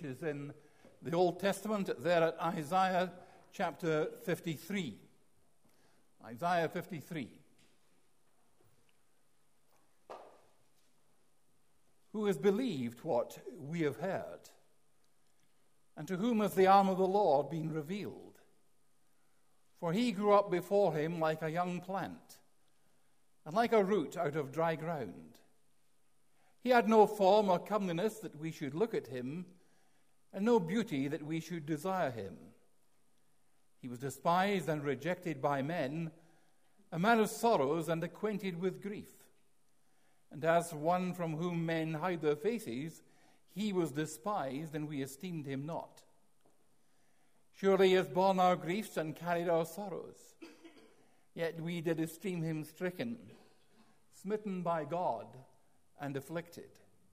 which is in the Old Testament, there at Isaiah chapter 53. Isaiah 53. Who has believed what we have heard? And to whom has the arm of the Lord been revealed? For he grew up before him like a young plant, and like a root out of dry ground. He had no form or comeliness that we should look at him, and no beauty that we should desire him. He was despised and rejected by men, a man of sorrows and acquainted with grief. And as one from whom men hide their faces, he was despised, and we esteemed him not. Surely he has borne our griefs and carried our sorrows. Yet we did esteem him stricken, smitten by God, and afflicted.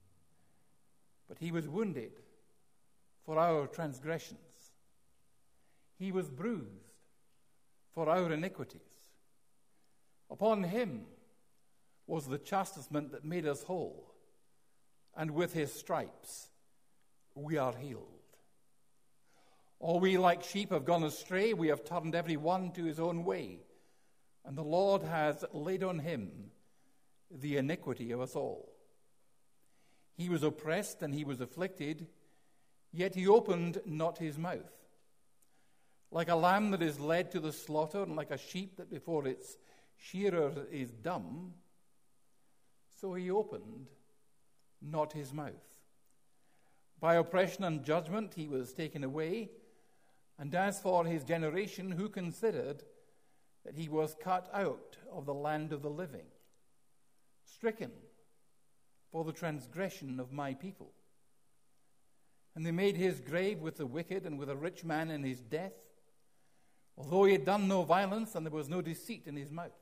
But he was wounded for our transgressions. He was bruised for our iniquities. Upon him was the chastisement that made us whole, and with his stripes we are healed. All we like sheep have gone astray, we have turned every one to his own way, and the Lord has laid on him the iniquity of us all. He was oppressed and he was afflicted, yet he opened not his mouth. Like a lamb that is led to the slaughter, and like a sheep that before its shearer is dumb, so he opened not his mouth. By oppression and judgment he was taken away. And as for his generation, who considered that he was cut out of the land of the living, stricken for the transgression of my people? And they made his grave with the wicked and with a rich man in his death, although he had done no violence and there was no deceit in his mouth.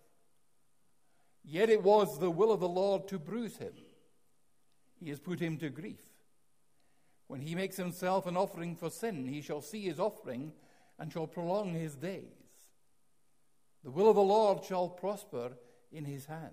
Yet it was the will of the Lord to bruise him. He has put him to grief. When he makes himself an offering for sin, he shall see his offering and shall prolong his days. The will of the Lord shall prosper in his hand.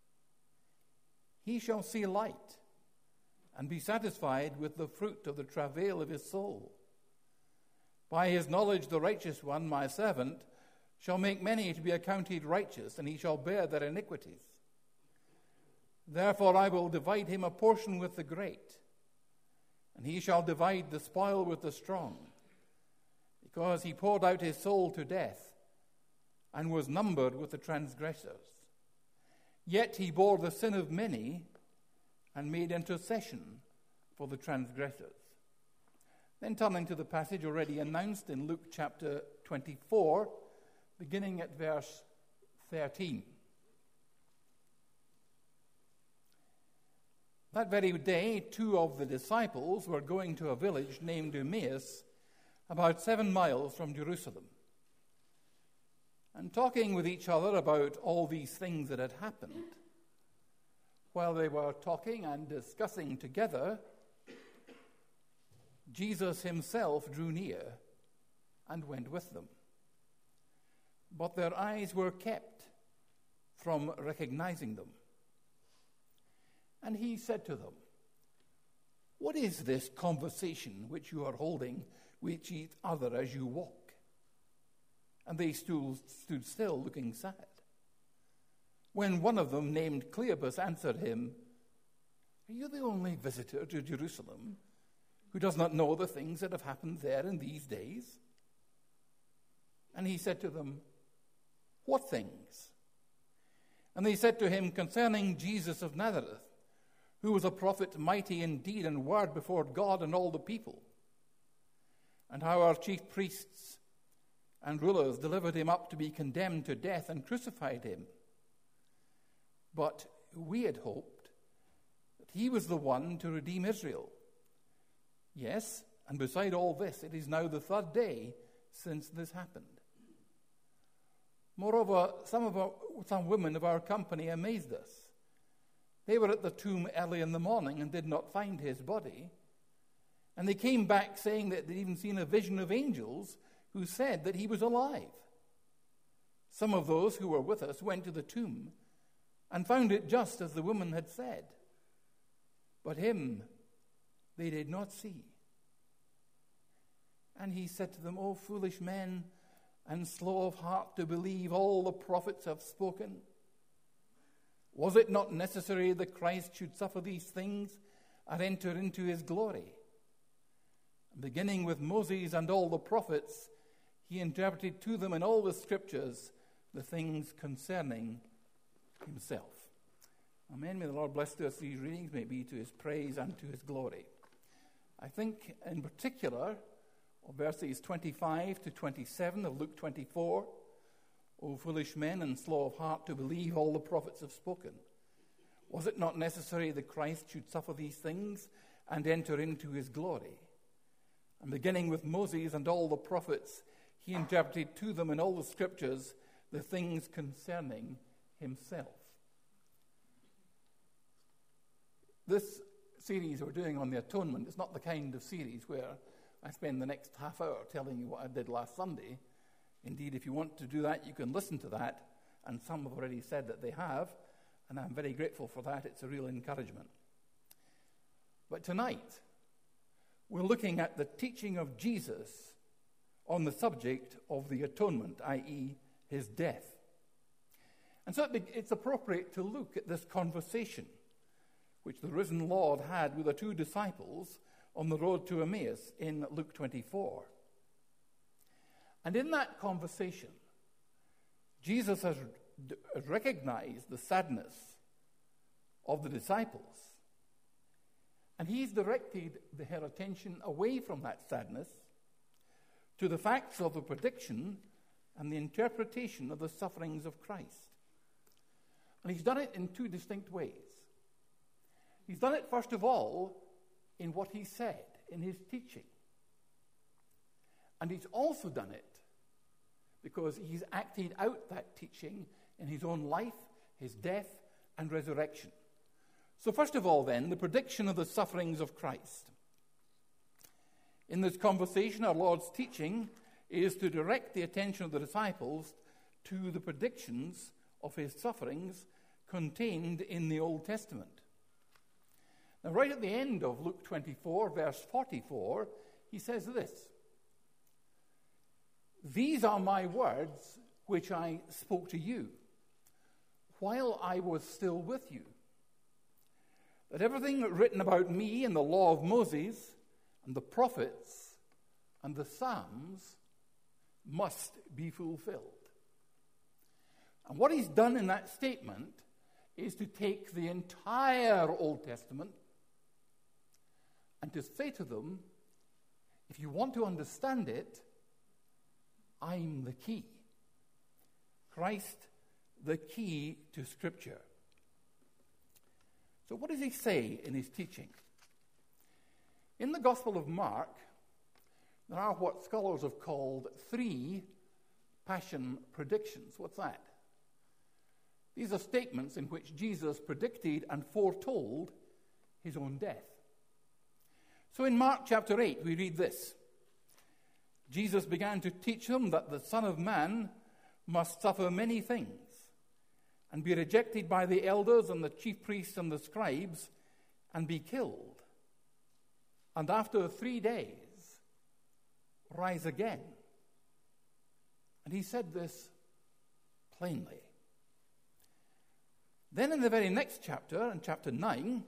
He shall see light and be satisfied with the fruit of the travail of his soul. By his knowledge the righteous one, my servant, shall make many to be accounted righteous, and he shall bear their iniquities. Therefore I will divide him a portion with the great, and he shall divide the spoil with the strong, because he poured out his soul to death, and was numbered with the transgressors. Yet he bore the sin of many, and made intercession for the transgressors. Then turning to the passage already announced in Luke chapter 24, beginning at verse 13. That very day, two of the disciples were going to a village named Emmaus, about 7 miles from Jerusalem. And talking with each other about all these things that had happened. While they were talking and discussing together, Jesus himself drew near and went with them. But their eyes were kept from recognizing them. And he said to them, "What is this conversation which you are holding with each other as you walk?" And they stood still, looking sad. When one of them, named Cleopas, answered him, "Are you the only visitor to Jerusalem who does not know the things that have happened there in these days?" And he said to them, "What things?" And they said to him, "Concerning Jesus of Nazareth, who was a prophet, mighty in deed and word before God and all the people, and how our chief priests and rulers delivered him up to be condemned to death and crucified him. But we had hoped that he was the one to redeem Israel. Yes, and beside all this, it is now the 3rd day since this happened. Moreover, some women of our company amazed us. They were at the tomb early in the morning and did not find his body. And they came back saying that they'd even seen a vision of angels who said that he was alive. Some of those who were with us went to the tomb and found it just as the woman had said. But him they did not see." And he said to them, O foolish men, and slow of heart to believe all the prophets have spoken. Was it not necessary that Christ should suffer these things and enter into his glory? Beginning with Moses and all the prophets, he interpreted to them in all the scriptures the things concerning himself. Amen. May the Lord bless to us these readings, may it be to his praise and to his glory. I think in particular of verses 25 to 27 of Luke 24, O foolish men and slow of heart to believe all the prophets have spoken. Was it not necessary that Christ should suffer these things and enter into his glory? And beginning with Moses and all the prophets, he interpreted to them in all the scriptures the things concerning himself. This series we're doing on the atonement is not the kind of series where I spend the next half hour telling you what I did last Sunday. Indeed, if you want to do that, you can listen to that, and some have already said that they have, and I'm very grateful for that. It's a real encouragement. But tonight, we're looking at the teaching of Jesus on the subject of the atonement, i.e., his death. And so it's appropriate to look at this conversation which the risen Lord had with the two disciples on the road to Emmaus in Luke 24. And in that conversation, Jesus has recognized the sadness of the disciples, and he's directed their attention away from that sadness to the facts of the prediction and the interpretation of the sufferings of Christ. And he's done it in two distinct ways. He's done it, first of all, in what he said, in his teaching. And he's also done it because he's acted out that teaching in his own life, his death, and resurrection. So first of all, then, the prediction of the sufferings of Christ. In this conversation, our Lord's teaching is to direct the attention of the disciples to the predictions of his sufferings contained in the Old Testament. Now, right at the end of Luke 24, verse 44, he says this: These are my words which I spoke to you while I was still with you, that everything written about me in the law of Moses and the prophets and the Psalms must be fulfilled. And what he's done in that statement is to take the entire Old Testament and to say to them, if you want to understand it, I'm the key. Christ, the key to Scripture. So what does he say in his teaching? In the Gospel of Mark, there are what scholars have called 3 passion predictions. What's that? These are statements in which Jesus predicted and foretold his own death. So in Mark chapter 8, we read this: Jesus began to teach them that the Son of Man must suffer many things and be rejected by the elders and the chief priests and the scribes and be killed, and after 3 days rise again. And he said this plainly. Then in the very next chapter, in chapter 9,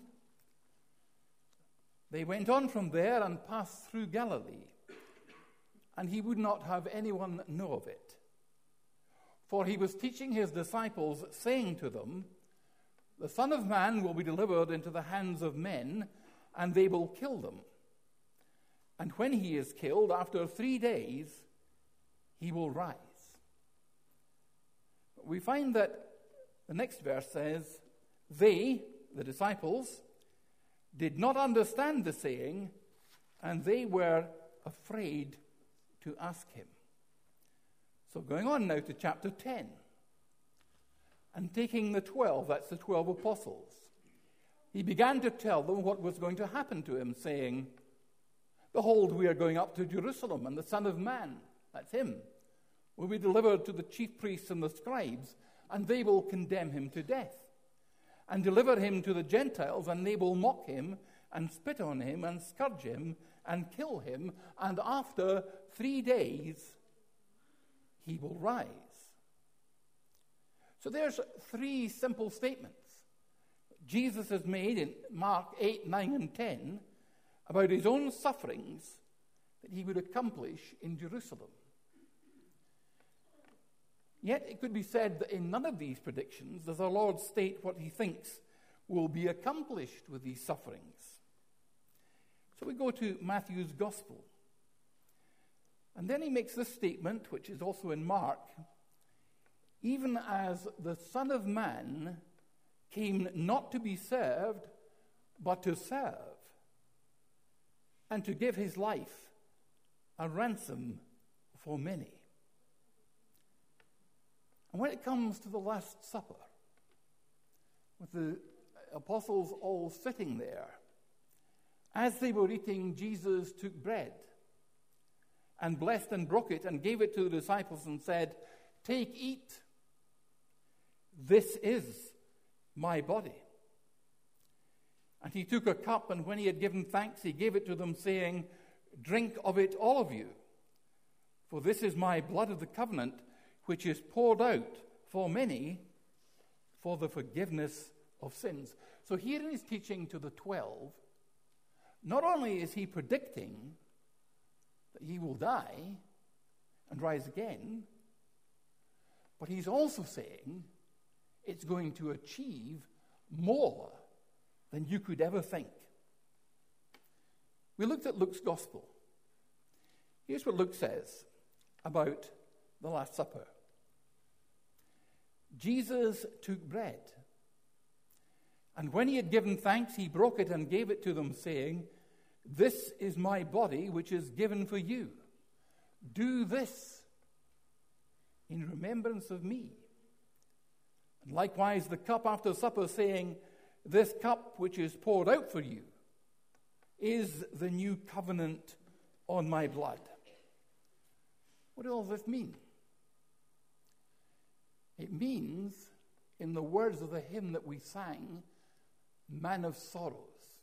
they went on from there and passed through Galilee, and he would not have anyone know of it. For he was teaching his disciples, saying to them, the Son of Man will be delivered into the hands of men, and they will kill them. And when he is killed, after 3 days, he will rise. We find that the next verse says, they, the disciples, did not understand the saying, and they were afraid to ask him. So going on now to chapter 10, and taking the 12, that's the 12 apostles, he began to tell them what was going to happen to him, saying, behold, we are going up to Jerusalem, and the Son of Man, that's him, will be delivered to the chief priests and the scribes, and they will condemn him to death, and deliver him to the Gentiles, and they will mock him, and spit on him, and scourge him, and kill him, and after 3 days he will rise. So there's 3 simple statements Jesus has made in Mark 8, 9, and 10 about his own sufferings that he would accomplish in Jerusalem. Yet it could be said that in none of these predictions does our Lord state what he thinks will be accomplished with these sufferings. So we go to Matthew's Gospel. And then he makes this statement, which is also in Mark: even as the Son of Man came not to be served, but to serve, and to give his life a ransom for many. And when it comes to the Last Supper, with the apostles all sitting there, as they were eating, Jesus took bread and blessed and broke it and gave it to the disciples and said, "Take, eat. This is my body." And he took a cup, and when he had given thanks, he gave it to them, saying, "Drink of it, all of you, for this is my blood of the covenant, which is poured out for many for the forgiveness of sins." So here in his teaching to the 12, not only is he predicting that he will die and rise again, but he's also saying it's going to achieve more than you could ever think. We looked at Luke's Gospel. Here's what Luke says about the Last Supper. Jesus took bread, and when he had given thanks, he broke it and gave it to them, saying, "This is my body, which is given for you. Do this in remembrance of me." And likewise the cup after supper, saying, "This cup which is poured out for you is the new covenant on my blood." What does all this mean? It means, in the words of the hymn that we sang, "Man of sorrows,"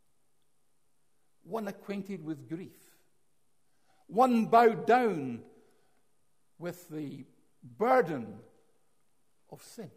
one acquainted with grief, one bowed down with the burden of sin.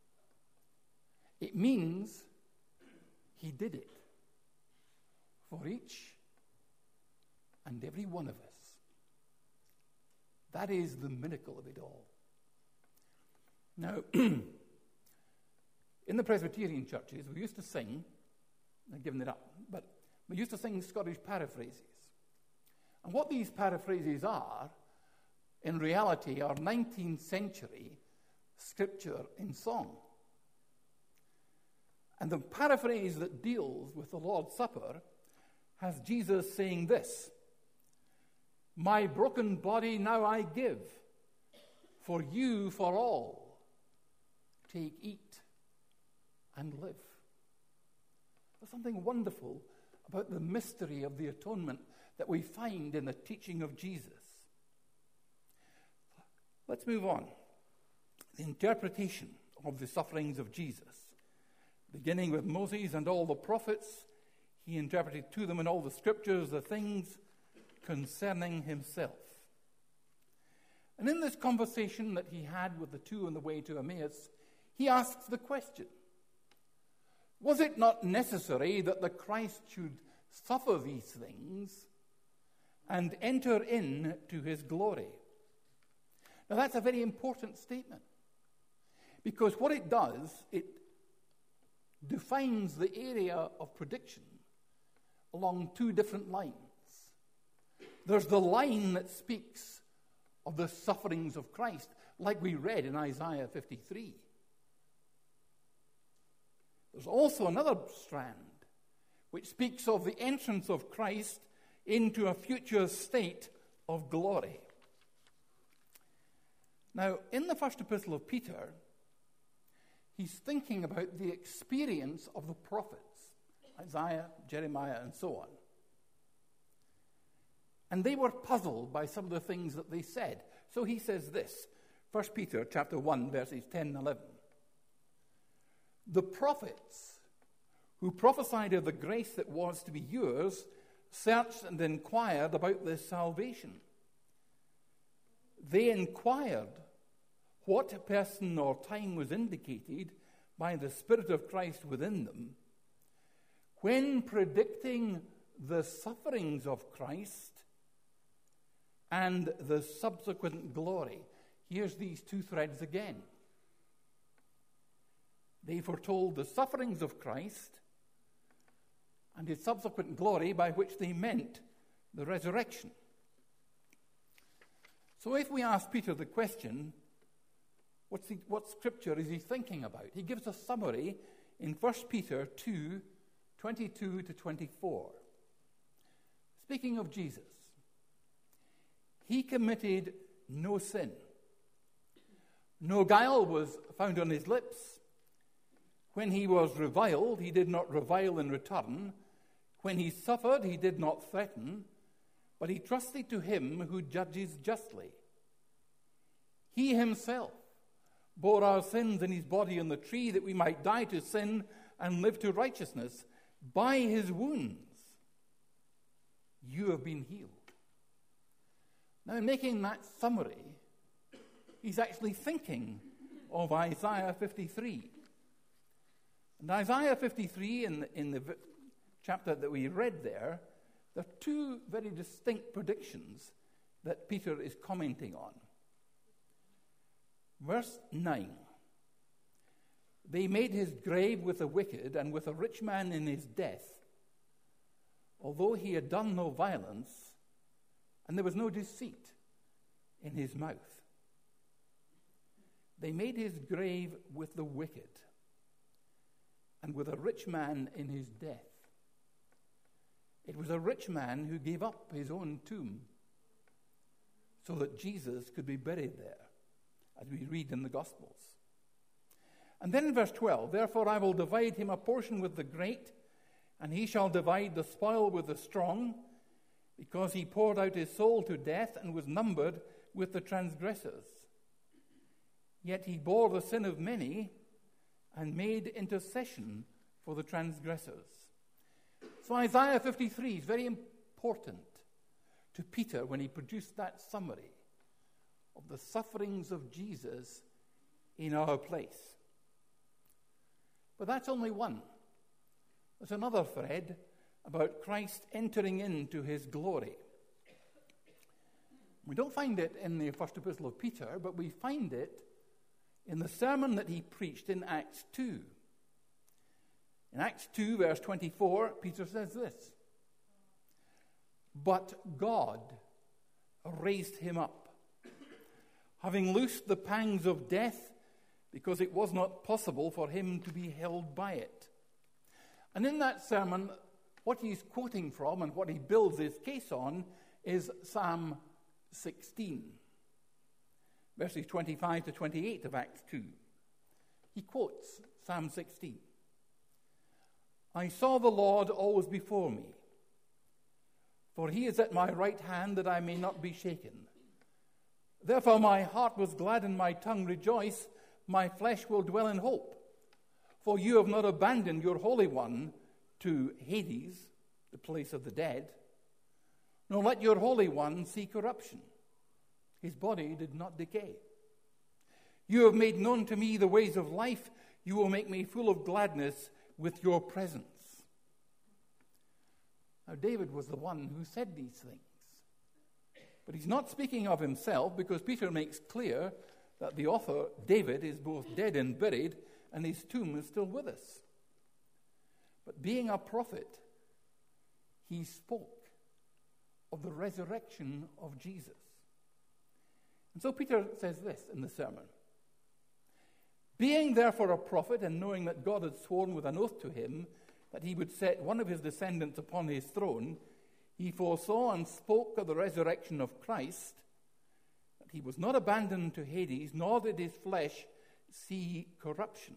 It means he did it for each and every one of us. That is the miracle of it all. Now, in the Presbyterian churches, we used to sing, I've given it up, but we used to sing Scottish paraphrases. And what these paraphrases are, in reality, are 19th century scripture in song. And the paraphrase that deals with the Lord's Supper has Jesus saying this: "My broken body now I give, for you, for all. Take, eat, and live." There's something wonderful about the mystery of the atonement that we find in the teaching of Jesus. Let's move on. The interpretation of the sufferings of Jesus. Beginning with Moses and all the prophets, he interpreted to them in all the scriptures the things concerning himself. And in this conversation that he had with the two on the way to Emmaus, he asks the question: was it not necessary that the Christ should suffer these things and enter into his glory? Now that's a very important statement, because what it does, it defines the area of prediction along 2 different lines. There's the line that speaks of the sufferings of Christ, like we read in Isaiah 53. There's also another strand which speaks of the entrance of Christ into a future state of glory. Now, in the first epistle of Peter, he's thinking about the experience of the prophets, Isaiah, Jeremiah, and so on. And they were puzzled by some of the things that they said. So he says this, 1 Peter chapter 1, verses 10 and 11. "The prophets who prophesied of the grace that was to be yours searched and inquired about this salvation. They inquired what person or time was indicated by the Spirit of Christ within them when predicting the sufferings of Christ and the subsequent glory. Here's these two threads again. They foretold the sufferings of Christ and his subsequent glory, by which they meant the resurrection. So if we ask Peter the question, what scripture is he thinking about? He gives a summary in 1 Peter 2, 22 to 24. Speaking of Jesus, he committed no sin. No guile was found on his lips. When he was reviled, he did not revile in return. When he suffered, he did not threaten, but he trusted to him who judges justly. He himself bore our sins in his body on the tree, that we might die to sin and live to righteousness. By his wounds you have been healed. Now, in making that summary, he's actually thinking of Isaiah 53. And Isaiah 53, in the chapter that we read there are two very distinct predictions that Peter is commenting on. Verse 9. They made his grave with the wicked and with a rich man in his death, although he had done no violence, and there was no deceit in his mouth. They made his grave with the wicked and with a rich man in his death. It was a rich man who gave up his own tomb so that Jesus could be buried there, as we read in the Gospels. And then in verse 12, therefore I will divide him a portion with the great, and he shall divide the spoil with the strong, because he poured out his soul to death and was numbered with the transgressors. Yet he bore the sin of many and made intercession for the transgressors. So Isaiah 53 is very important to Peter when he produced that summary of the sufferings of Jesus in our place. But that's only one. There's another thread about Christ entering into his glory. We don't find it in the first epistle of Peter, but we find it in the sermon that he preached in Acts 2. In Acts 2, verse 24, Peter says this: But God raised him up, having loosed the pangs of death, because it was not possible for him to be held by it. And in that sermon, what he's quoting from and what he builds his case on is Psalm 16, verses 25 to 28 of Acts 2. He quotes Psalm 16. I saw the Lord always before me, for he is at my right hand, that I may not be shaken. Therefore my heart was glad and my tongue rejoiced. My flesh will dwell in hope. For you have not abandoned your Holy One to Hades, the place of the dead, nor let your Holy One see corruption. His body did not decay. You have made known to me the ways of life. You will make me full of gladness with your presence. Now, David was the one who said these things. But he's not speaking of himself, because Peter makes clear that the author, David, is both dead and buried, and his tomb is still with us. But being a prophet, he spoke of the resurrection of Jesus. And so Peter says this in the sermon: Being therefore a prophet, and knowing that God had sworn with an oath to him that he would set one of his descendants upon his throne, he foresaw and spoke of the resurrection of Christ, that he was not abandoned to Hades, nor did his flesh see corruption.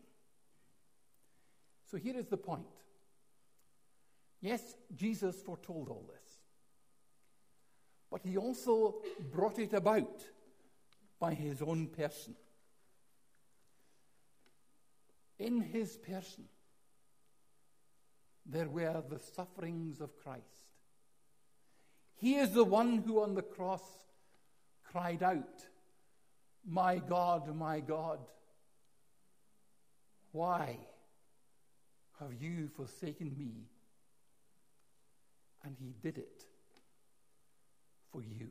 So here is the point. Yes, Jesus foretold all this, but he also brought it about by his own person. In his person, there were the sufferings of Christ. He is the one who on the cross cried out, my God, why have you forsaken me?" And he did it for you.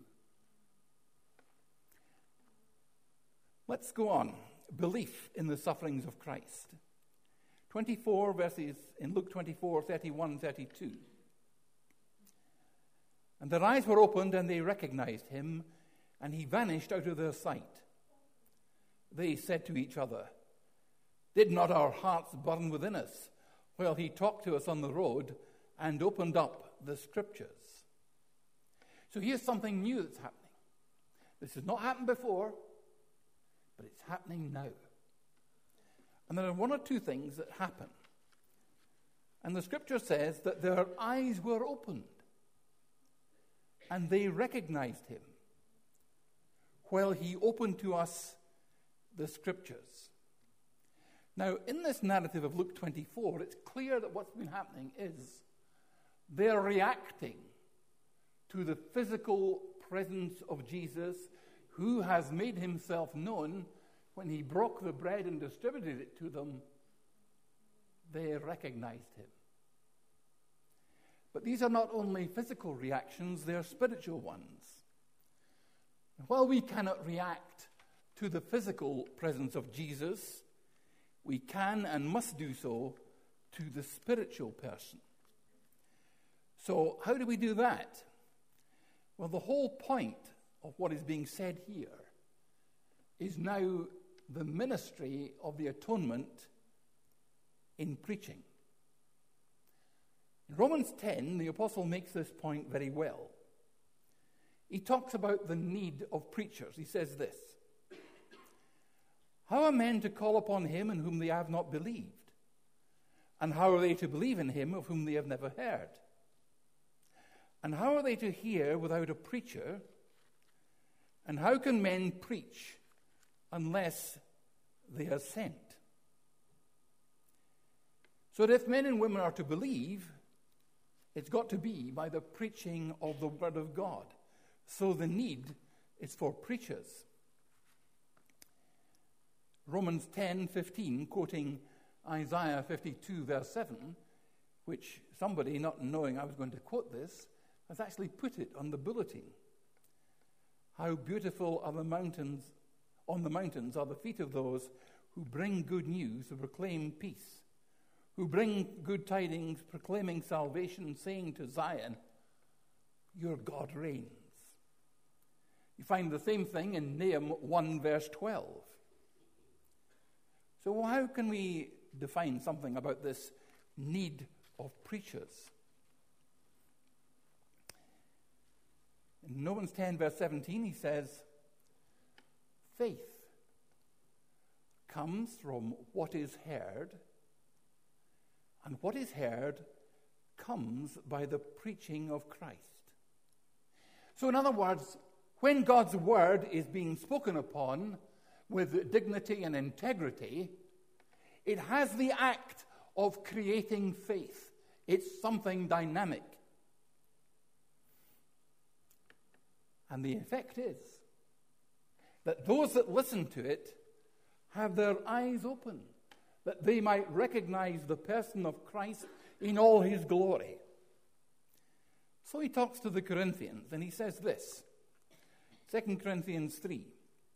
Let's go on. Belief in the sufferings of Christ. 24 verses in Luke 24, 31, 32. "And their eyes were opened, and they recognized him, and he vanished out of their sight. They said to each other, 'Did not our hearts burn within us while he talked to us on the road and opened up the scriptures?'" So here's something new that's happening. This has not happened before, but it's happening now. And there are one or two things that happen. And the scripture says that their eyes were opened, and they recognized him while he opened to us the scriptures. Now, in this narrative of Luke 24, it's clear that what's been happening is they're reacting to the physical presence of Jesus, who has made himself known when he broke the bread and distributed it to them. They recognized him. But these are not only physical reactions, they're spiritual ones. While we cannot react to the physical presence of Jesus, we can and must do so to the spiritual person. So how do we do that? Well, the whole point of what is being said here is now the ministry of the atonement in preaching. In Romans 10, the apostle makes this point very well. He talks about the need of preachers. He says this: "How are men to call upon him in whom they have not believed? And how are they to believe in him of whom they have never heard? And how are they to hear without a preacher? And how can men preach unless they are sent?" So that if men and women are to believe, it's got to be by the preaching of the Word of God. So the need is for preachers. Romans 10:15, quoting Isaiah 52, verse 7, which somebody, not knowing I was going to quote this, has actually put it on the bulletin. "How beautiful are the mountains, on the mountains are the feet of those who bring good news, who proclaim peace, who bring good tidings, proclaiming salvation, saying to Zion, your God reigns." You find the same thing in Nahum 1, verse 12. So how can we define something about this need of preachers? In Romans 10, verse 17, he says, "Faith comes from what is heard, and what is heard comes by the preaching of Christ." So in other words, when God's word is being spoken upon with dignity and integrity, it has the act of creating faith. It's something dynamic. And the effect is that those that listen to it have their eyes open, that they might recognize the person of Christ in all his glory. So he talks to the Corinthians, and he says this, 2 Corinthians 3,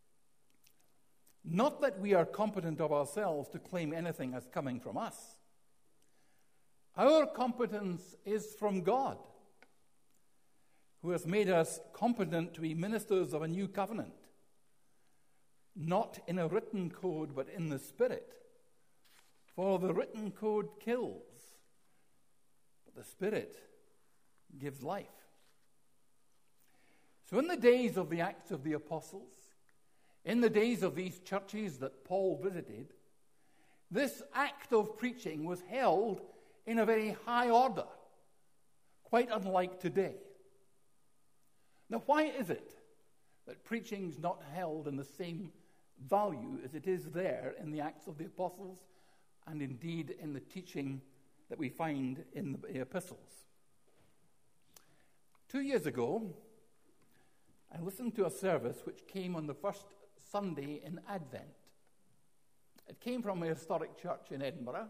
"Not that we are competent of ourselves to claim anything as coming from us. Our competence is from God, who has made us competent to be ministers of a new covenant, not in a written code, but in the Spirit. For the written code kills, but the Spirit gives life." So in the days of the Acts of the Apostles, in the days of these churches that Paul visited, this act of preaching was held in a very high order, quite unlike today. Now, why is it that preaching is not held in the same value as it is there in the Acts of the Apostles and indeed in the teaching that we find in the epistles? 2 years ago, I listened to a service which came on the first Sunday in Advent. It came from a historic church in Edinburgh.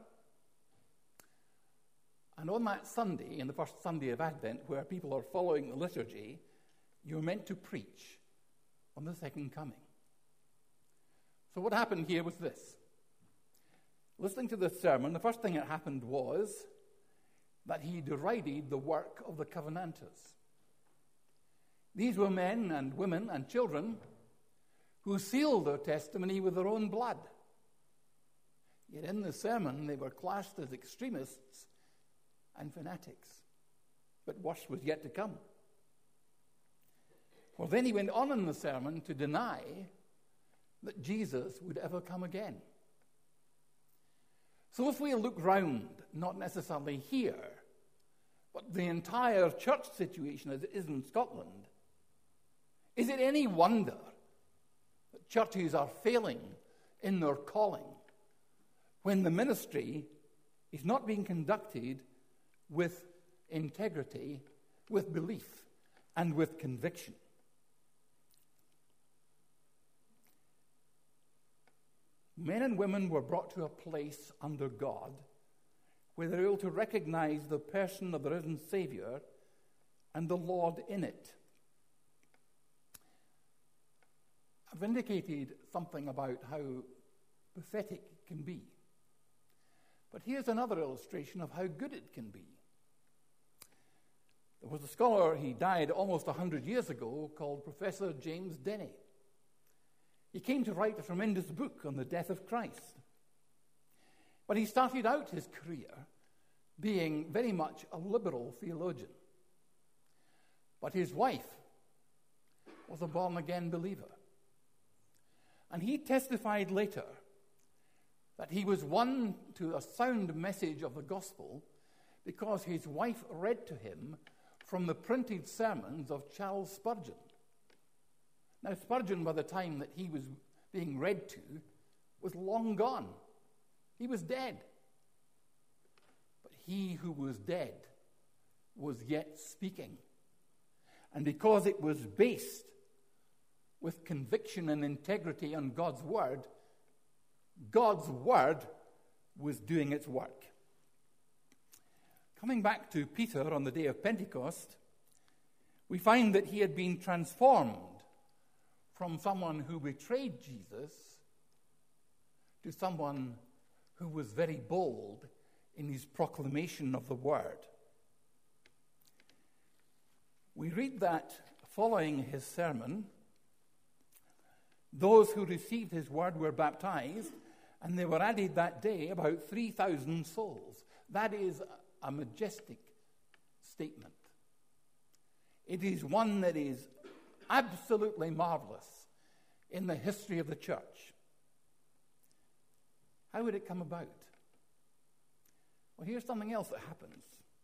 And on that Sunday, in the first Sunday of Advent, where people are following the liturgy, you're meant to preach on the second coming. So what happened here was this. Listening to this sermon, the first thing that happened was that he derided the work of the Covenanters. These were men and women and children who sealed their testimony with their own blood. Yet in the sermon, they were classed as extremists and fanatics. But worse was yet to come. For then he went on in the sermon to deny that Jesus would ever come again. So if we look round, not necessarily here, but the entire church situation as it is in Scotland, is it any wonder that churches are failing in their calling when the ministry is not being conducted with integrity, with belief, and with conviction? Men and women were brought to a place under God where they're able to recognize the person of the risen Savior and the Lord in it. I've indicated something about how pathetic it can be. But here's another illustration of how good it can be. There was a scholar, he died almost 100 years ago, called Professor James Denney. He came to write a tremendous book on the death of Christ. But he started out his career being very much a liberal theologian. But his wife was a born-again believer. And he testified later that he was won to a sound message of the gospel because his wife read to him from the printed sermons of Charles Spurgeon. Now, Spurgeon, by the time that he was being read to, was long gone. He was dead. But he who was dead was yet speaking. And because it was based with conviction and integrity on God's word was doing its work. Coming back to Peter on the day of Pentecost, we find that he had been transformed from someone who betrayed Jesus to someone who was very bold in his proclamation of the word. We read that following his sermon, those who received his word were baptized, and they were added that day about 3,000 souls. That is a majestic statement. It is one that is absolutely marvelous in the history of the church. How would it come about? Well, here's something else that happens.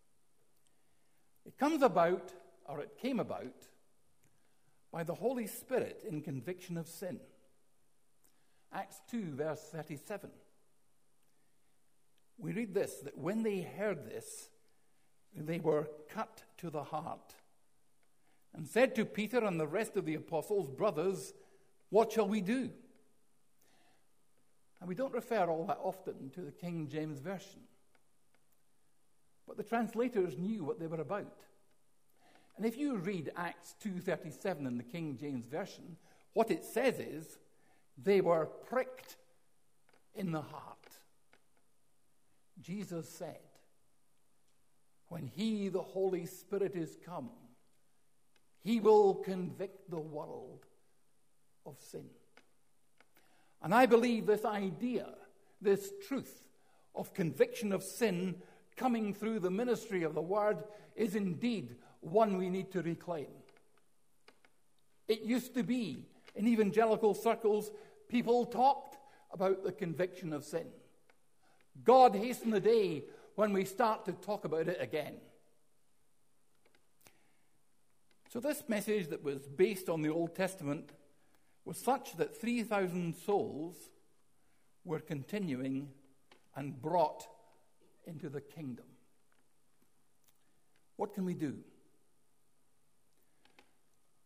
It comes about, or it came about, by the Holy Spirit in conviction of sin. Acts 2, verse 37. We read this, that when they heard this, they were cut to the heart and said to Peter and the rest of the apostles, "Brothers, what shall we do?" And we don't refer all that often to the King James Version. But the translators knew what they were about. And if you read Acts 2:37 in the King James Version, what it says is, they were pricked in the heart. Jesus said, when he, the Holy Spirit, is come, he will convict the world of sin. And I believe this idea, this truth of conviction of sin coming through the ministry of the word is indeed one we need to reclaim. It used to be, in evangelical circles, people talked about the conviction of sin. God hasten the day when we start to talk about it again. So this message that was based on the Old Testament was such that 3,000 souls were continuing and brought into the kingdom. What can we do?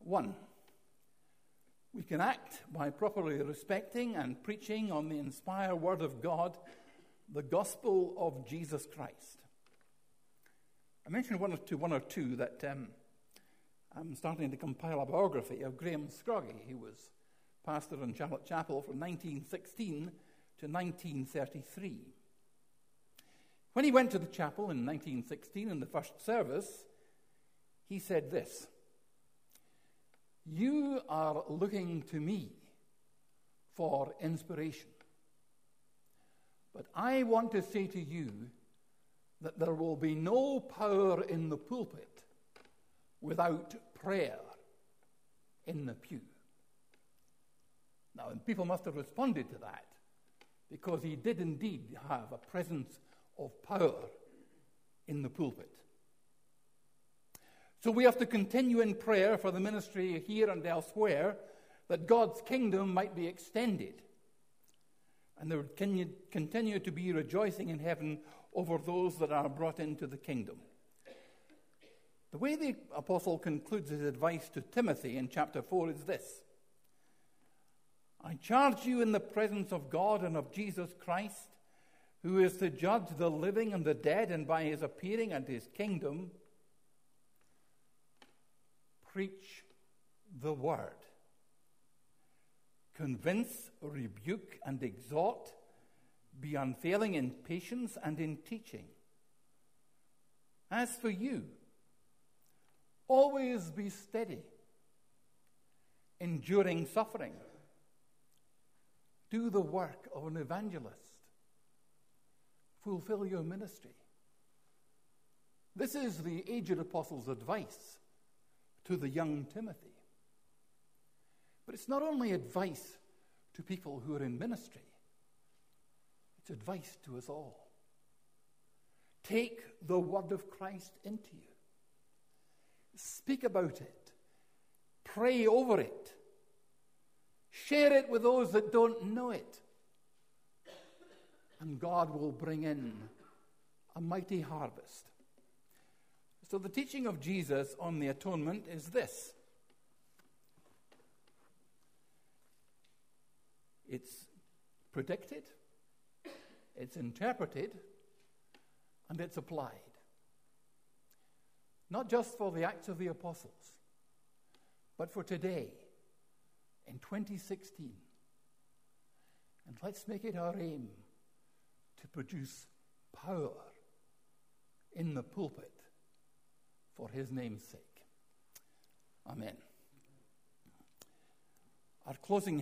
1, we can act by properly respecting and preaching on the inspired Word of God, the gospel of Jesus Christ. I mentioned one or two that I'm starting to compile a biography of Graham Scroggie. He was pastor in Charlotte Chapel from 1916 to 1933. When he went to the chapel in 1916 in the first service, he said this: "You are looking to me for inspiration. But I want to say to you that there will be no power in the pulpit without prayer in the pew." Now, and people must have responded to that, because he did indeed have a presence of power in the pulpit. So we have to continue in prayer for the ministry here and elsewhere, that God's kingdom might be extended, and there would continue to be rejoicing in heaven over those that are brought into the kingdom. The way the apostle concludes his advice to Timothy in chapter 4 is this: "I charge you in the presence of God and of Jesus Christ, who is to judge the living and the dead, and by his appearing and his kingdom, preach the word. Convince, rebuke, and exhort. Be unfailing in patience and in teaching. As for you, always be steady, enduring suffering. Do the work of an evangelist. Fulfill your ministry." This is the aged apostle's advice to the young Timothy. But it's not only advice to people who are in ministry, it's advice to us all. Take the word of Christ into you. Speak about it. Pray over it. Share it with those that don't know it. And God will bring in a mighty harvest. So the teaching of Jesus on the atonement is this: it's predicted, it's interpreted, and it's applied. Not just for the Acts of the Apostles, but for today, in 2016. And let's make it our aim to produce power in the pulpit for his name's sake. Amen. Our closing